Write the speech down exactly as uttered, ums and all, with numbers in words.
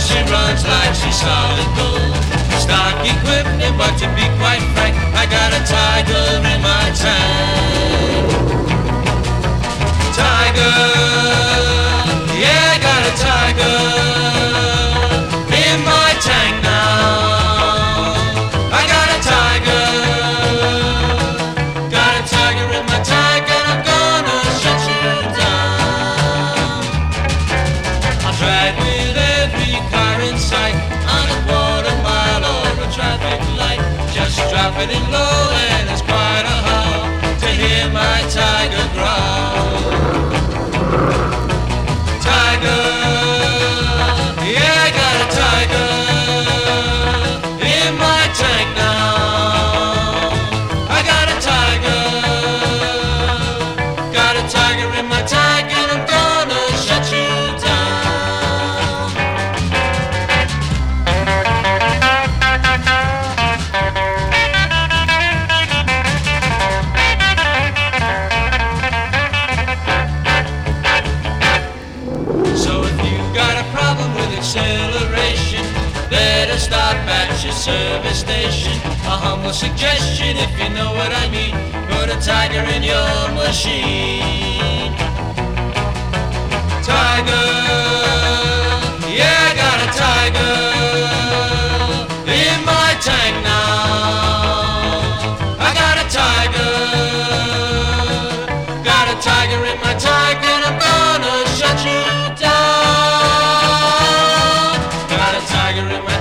she runs like she's solid gold. Stock equipment, but to be quite frank, I got a tiger in my tank. Tiger, yeah, I got a tiger in my tank now. I got a tiger, got a tiger in my tank, and I'm gonna shut you down. I'll drive with every car in sight on a quarter mile or a traffic light. Just drop it in low and it's quite a haul to hear my tiger growl. Tiger, yeah, I got a tiger in my tank now. I got a tiger, got a tiger in my tank, and I'm gonna shut you down. So if you've got a problem with acceleration, better stop at your service station. A humble suggestion, if you know what I mean, put a tiger in your machine. Tiger, yeah, I got a tiger in my tank now. I got a tiger, got a tiger in my tank, and I'm gonna shut you down. Got a tiger in my